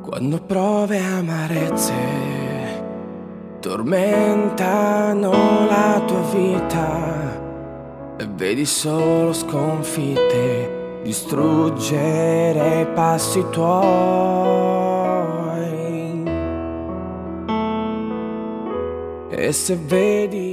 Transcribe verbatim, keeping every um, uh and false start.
Quando prove amarezze tormentano la tua vita e vedi solo sconfitte distruggere i passi tuoi, e se vedi